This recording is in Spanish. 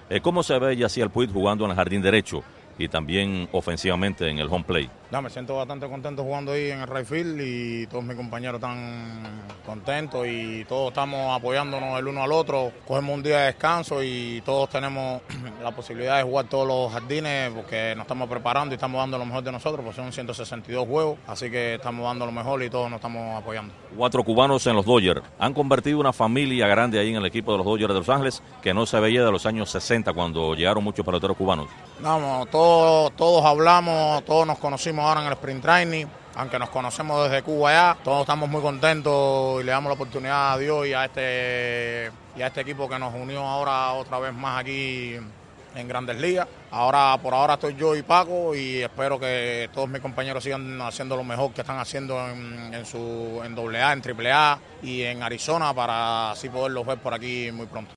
¿Cómo se ve Yasiel Puig jugando en el jardín derecho y también ofensivamente en el home plate? Me siento bastante contento jugando ahí en el right field y todos mis compañeros están contentos y todos estamos apoyándonos el uno al otro. Cogemos un día de descanso y todos tenemos la posibilidad de jugar todos los jardines porque nos estamos preparando y estamos dando lo mejor de nosotros, pues son 162 juegos, así que estamos dando lo mejor y todos nos estamos apoyando. 4 cubanos en los Dodgers. Han convertido una familia grande ahí en el equipo de los Dodgers de Los Ángeles que no se veía de los años 60 cuando llegaron muchos peloteros cubanos. Todos hablamos, todos nos conocimos ahora en el Sprint Training, aunque nos conocemos desde Cuba ya, todos estamos muy contentos y le damos la oportunidad a Dios y a este equipo que nos unió ahora otra vez más aquí en Grandes Ligas. Por ahora estoy yo y Paco y espero que todos mis compañeros sigan haciendo lo mejor que están haciendo en AA, en AAA y en Arizona para así poderlos ver por aquí muy pronto.